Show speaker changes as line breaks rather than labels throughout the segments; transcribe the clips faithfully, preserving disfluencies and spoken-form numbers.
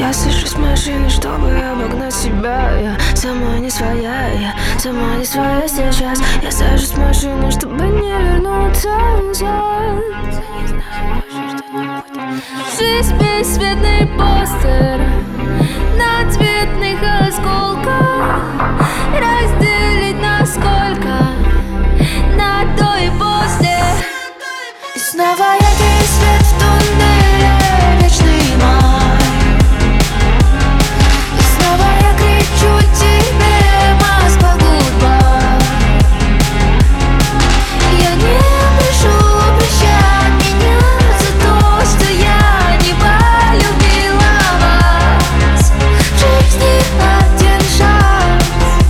Я сажусь в машину, чтобы обогнать себя. Я сама не своя, я сама не своя сейчас. Я сажусь в машину, чтобы не вернуться назад. Жизнь бесцветный постер на цветных осколках. Разделить на сколько? На до и после. И снова яркий свет в туннеле, вечный май. И снова я кричу тебе, Москва, goodbye. Я не прошу прощать меня за то, что я не полюбила вас. В жизни один шанс.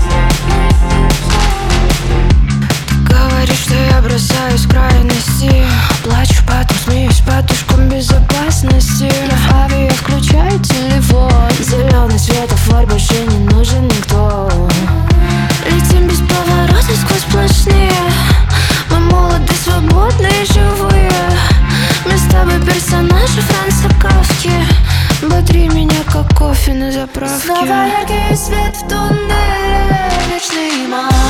Говоришь, что я бросаюсь в крайности. Плачу, потом смеюсь подушком безопасности. В авиа включаю телефон. Зеленый светофор, больше не нужен никто. Летим без поворота сквозь сплошные. Мы молоды, свободны и живые. Мы с тобой персонажи Франца Кафки. Бодри меня, как кофе на заправке. Снова яркий свет в туннеле, вечный май.